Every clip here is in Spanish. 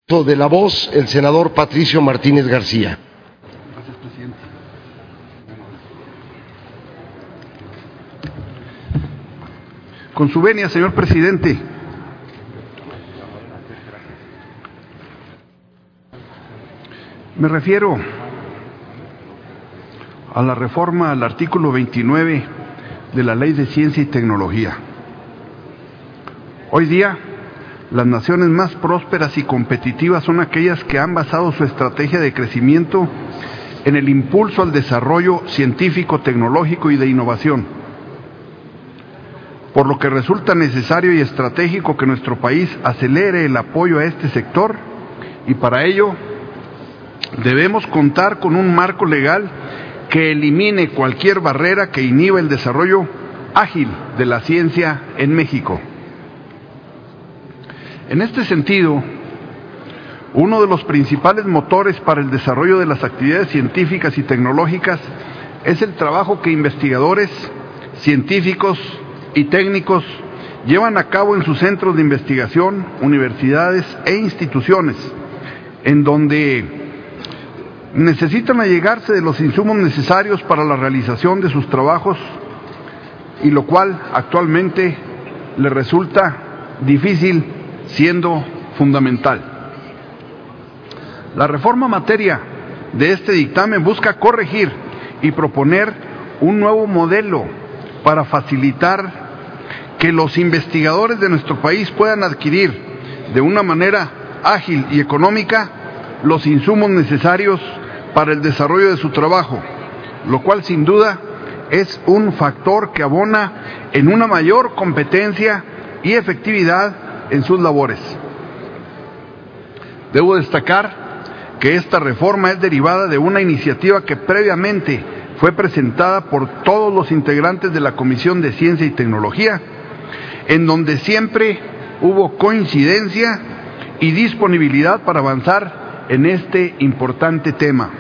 De la voz, el senador Patricio Martínez García. Gracias, presidente. Con su venia, señor presidente. Me refiero a la reforma al artículo 29 de la Ley de Ciencia y Tecnología. Hoy día, las naciones más prósperas y competitivas son aquellas que han basado su estrategia de crecimiento en el impulso al desarrollo científico, tecnológico y de innovación, por lo que resulta necesario y estratégico que nuestro país acelere el apoyo a este sector, y para ello debemos contar con un marco legal que elimine cualquier barrera que inhiba el desarrollo ágil de la ciencia en México. En este sentido, uno de los principales motores para el desarrollo de las actividades científicas y tecnológicas es el trabajo que investigadores, científicos y técnicos llevan a cabo en sus centros de investigación, universidades e instituciones, en donde necesitan allegarse de los insumos necesarios para la realización de sus trabajos, y lo cual actualmente les resulta difícil, siendo fundamental. La reforma materia de este dictamen busca corregir y proponer un nuevo modelo para facilitar que los investigadores de nuestro país puedan adquirir de una manera ágil y económica los insumos necesarios para el desarrollo de su trabajo, lo cual sin duda es un factor que abona en una mayor competencia y efectividad en sus labores. Debo destacar que esta reforma es derivada de una iniciativa que previamente fue presentada por todos los integrantes de la Comisión de Ciencia y Tecnología, en donde siempre hubo coincidencia y disponibilidad para avanzar en este importante tema.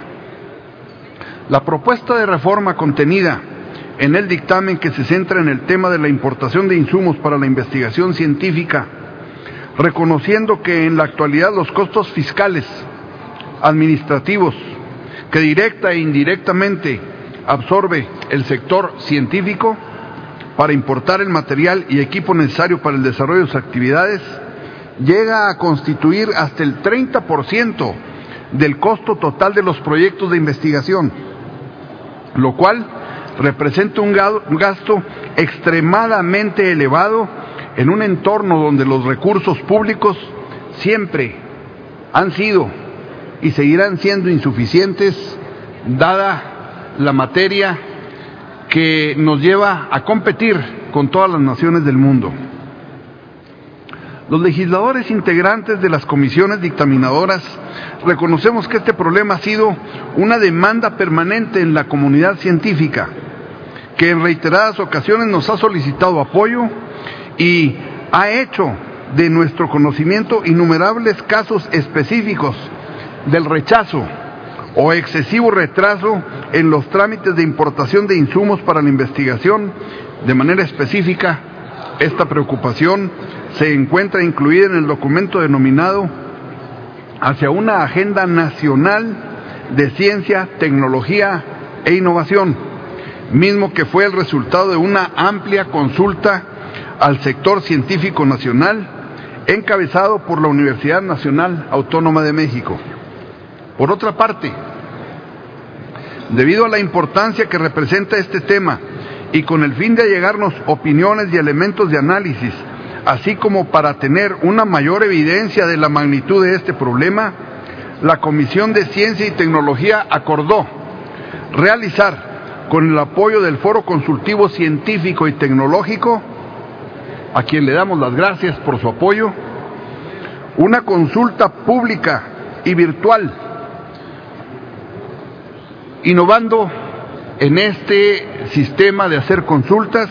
La propuesta de reforma contenida en el dictamen, que se centra en el tema de la importación de insumos para la investigación científica, reconociendo que en la actualidad los costos fiscales, administrativos, que directa e indirectamente absorbe el sector científico para importar el material y equipo necesario para el desarrollo de sus actividades, llega a constituir hasta el 30% del costo total de los proyectos de investigación, lo cual representa un gasto extremadamente elevado en un entorno donde los recursos públicos siempre han sido y seguirán siendo insuficientes, dada la materia que nos lleva a competir con todas las naciones del mundo. Los legisladores integrantes de las comisiones dictaminadoras reconocemos que este problema ha sido una demanda permanente en la comunidad científica, que en reiteradas ocasiones nos ha solicitado apoyo y ha hecho de nuestro conocimiento innumerables casos específicos del rechazo o excesivo retraso en los trámites de importación de insumos para la investigación. De manera específica, esta preocupación se encuentra incluida en el documento denominado Hacia una Agenda Nacional de Ciencia, Tecnología e Innovación, mismo que fue el resultado de una amplia consulta al sector científico nacional, encabezado por la Universidad Nacional Autónoma de México. Por otra parte, debido a la importancia que representa este tema y con el fin de allegarnos opiniones y elementos de análisis, así como para tener una mayor evidencia de la magnitud de este problema, la Comisión de Ciencia y Tecnología acordó realizar, con el apoyo del Foro Consultivo Científico y Tecnológico, a quien le damos las gracias por su apoyo, una consulta pública y virtual, innovando en este sistema de hacer consultas,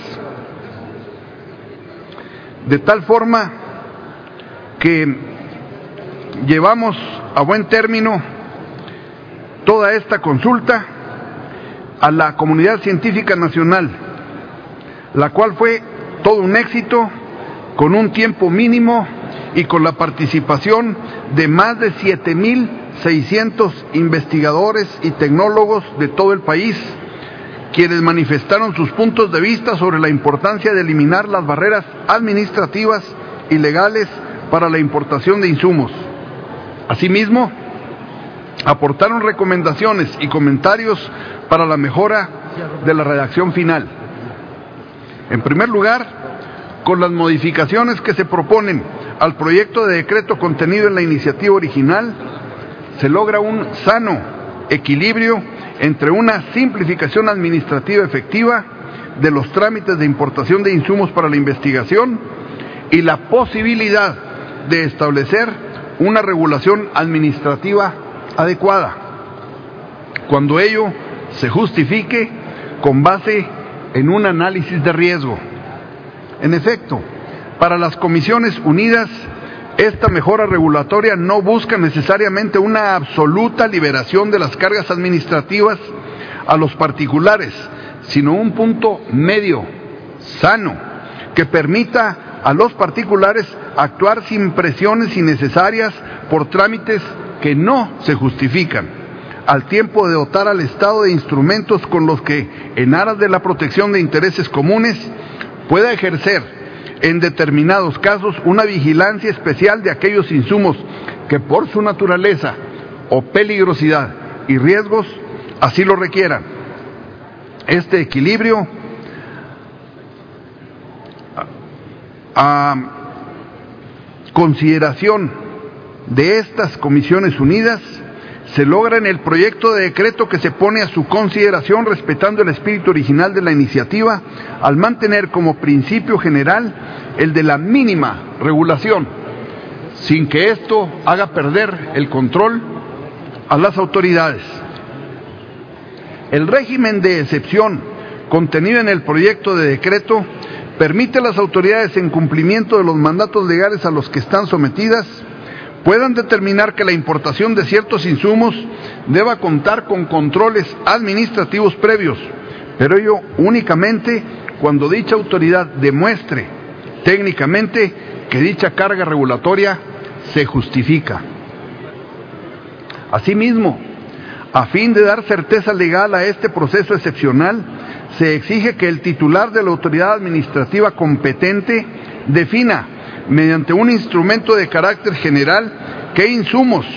de tal forma que llevamos a buen término toda esta consulta a la comunidad científica nacional, la cual fue todo un éxito, con un tiempo mínimo y con la participación de más de 7,600 investigadores y tecnólogos de todo el país, quienes manifestaron sus puntos de vista sobre la importancia de eliminar las barreras administrativas y legales para la importación de insumos. Asimismo, aportaron recomendaciones y comentarios para la mejora de la redacción final. En primer lugar, con las modificaciones que se proponen al proyecto de decreto contenido en la iniciativa original, se logra un sano equilibrio entre una simplificación administrativa efectiva de los trámites de importación de insumos para la investigación y la posibilidad de establecer una regulación administrativa adecuada, cuando ello se justifique con base en un análisis de riesgo. En efecto, para las Comisiones Unidas, esta mejora regulatoria no busca necesariamente una absoluta liberación de las cargas administrativas a los particulares, sino un punto medio, sano, que permita a los particulares actuar sin presiones innecesarias por trámites que no se justifican, al tiempo de dotar al Estado de instrumentos con los que, en aras de la protección de intereses comunes, pueda ejercer en determinados casos una vigilancia especial de aquellos insumos que por su naturaleza o peligrosidad y riesgos así lo requieran. Este equilibrio a consideración de estas Comisiones Unidas se logra en el proyecto de decreto que se pone a su consideración, respetando el espíritu original de la iniciativa, al mantener como principio general el de la mínima regulación, sin que esto haga perder el control a las autoridades. El régimen de excepción contenido en el proyecto de decreto permite a las autoridades, en cumplimiento de los mandatos legales a los que están sometidas, puedan determinar que la importación de ciertos insumos deba contar con controles administrativos previos, pero ello únicamente cuando dicha autoridad demuestre técnicamente que dicha carga regulatoria se justifica. Asimismo, a fin de dar certeza legal a este proceso excepcional, se exige que el titular de la autoridad administrativa competente defina, mediante un instrumento de carácter general, qué insumos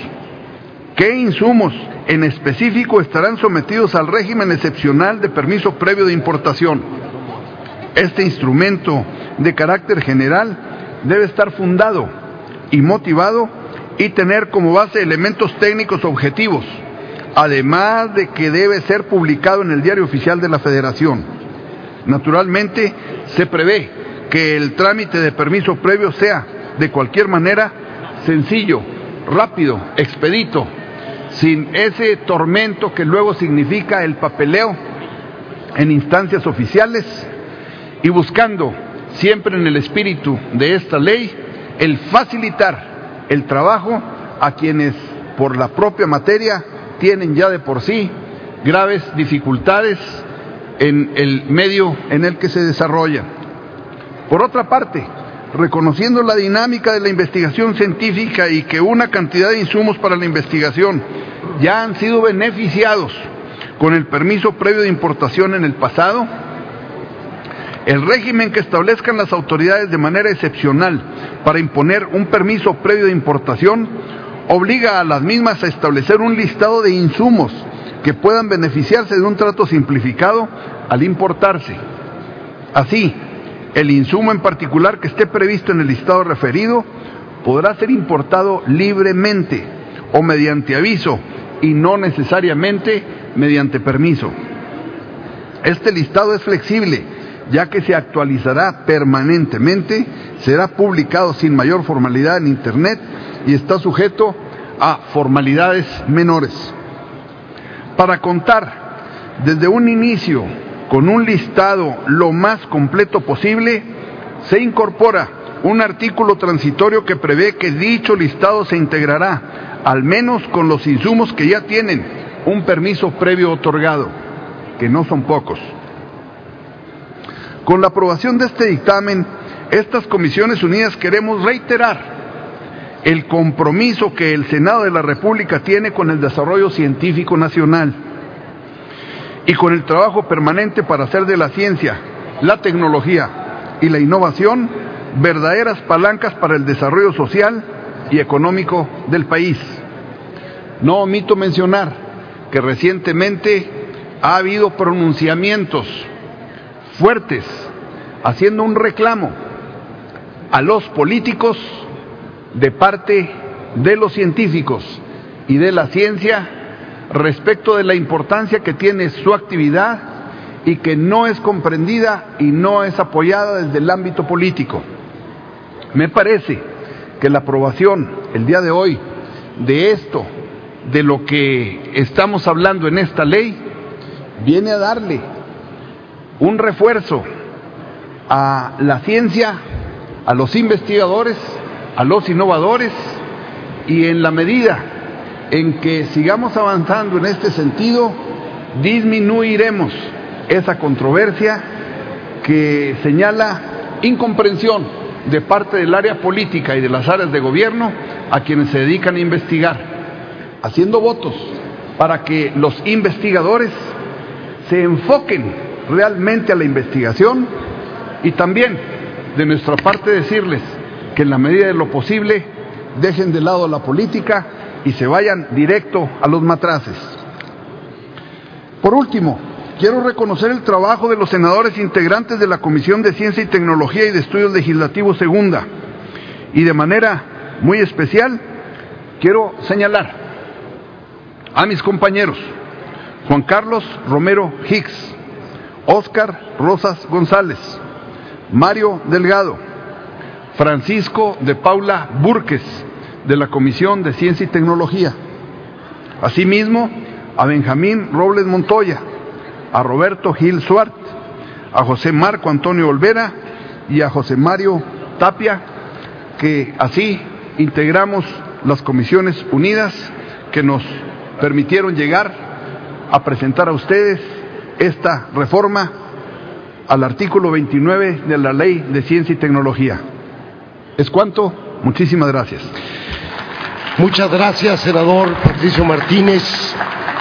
en específico estarán sometidos al régimen excepcional de permiso previo de importación. Este instrumento de carácter general debe estar fundado y motivado y tener como base elementos técnicos objetivos, además de que debe ser publicado en el Diario Oficial de la Federación. Naturalmente, se prevé que el trámite de permiso previo sea, de cualquier manera, sencillo, rápido, expedito, sin ese tormento que luego significa el papeleo en instancias oficiales, y buscando, siempre en el espíritu de esta ley, el facilitar el trabajo a quienes, por la propia materia, tienen ya de por sí graves dificultades en el medio en el que se desarrollan. Por otra parte, reconociendo la dinámica de la investigación científica y que una cantidad de insumos para la investigación ya han sido beneficiados con el permiso previo de importación en el pasado, el régimen que establezcan las autoridades de manera excepcional para imponer un permiso previo de importación obliga a las mismas a establecer un listado de insumos que puedan beneficiarse de un trato simplificado al importarse. Así, el insumo en particular que esté previsto en el listado referido podrá ser importado libremente o mediante aviso y no necesariamente mediante permiso. Este listado es flexible, ya que se actualizará permanentemente, será publicado sin mayor formalidad en Internet y está sujeto a formalidades menores. Para contar desde un inicio con un listado lo más completo posible, se incorpora un artículo transitorio que prevé que dicho listado se integrará, al menos con los insumos que ya tienen un permiso previo otorgado, que no son pocos. Con la aprobación de este dictamen, estas Comisiones Unidas queremos reiterar el compromiso que el Senado de la República tiene con el desarrollo científico nacional y con el trabajo permanente para hacer de la ciencia, la tecnología y la innovación verdaderas palancas para el desarrollo social y económico del país. No omito mencionar que recientemente ha habido pronunciamientos fuertes haciendo un reclamo a los políticos de parte de los científicos y de la ciencia respecto de la importancia que tiene su actividad y que no es comprendida y no es apoyada desde el ámbito político. Me parece que la aprobación el día de hoy de esto, de lo que estamos hablando en esta ley, viene a darle un refuerzo a la ciencia, a los investigadores, a los innovadores, y en la medida en que sigamos avanzando en este sentido, disminuiremos esa controversia que señala incomprensión de parte del área política y de las áreas de gobierno a quienes se dedican a investigar, haciendo votos para que los investigadores se enfoquen realmente a la investigación, y también de nuestra parte decirles que en la medida de lo posible dejen de lado la política y se vayan directo a los matraces. Por último, quiero reconocer el trabajo de los senadores integrantes de la Comisión de Ciencia y Tecnología y de Estudios Legislativos Segunda, y de manera muy especial quiero señalar a mis compañeros Juan Carlos Romero Hicks, Óscar Rosas González, Mario Delgado, Francisco de Paula Burques, de la Comisión de Ciencia y Tecnología. Asimismo, a Benjamín Robles Montoya, a Roberto Gil Suart, a José Marco Antonio Olvera y a José Mario Tapia, que así integramos las comisiones unidas que nos permitieron llegar a presentar a ustedes esta reforma al artículo 29 de la Ley de Ciencia y Tecnología. Es cuanto. Muchísimas gracias. Muchas gracias, senador Patricio Martínez.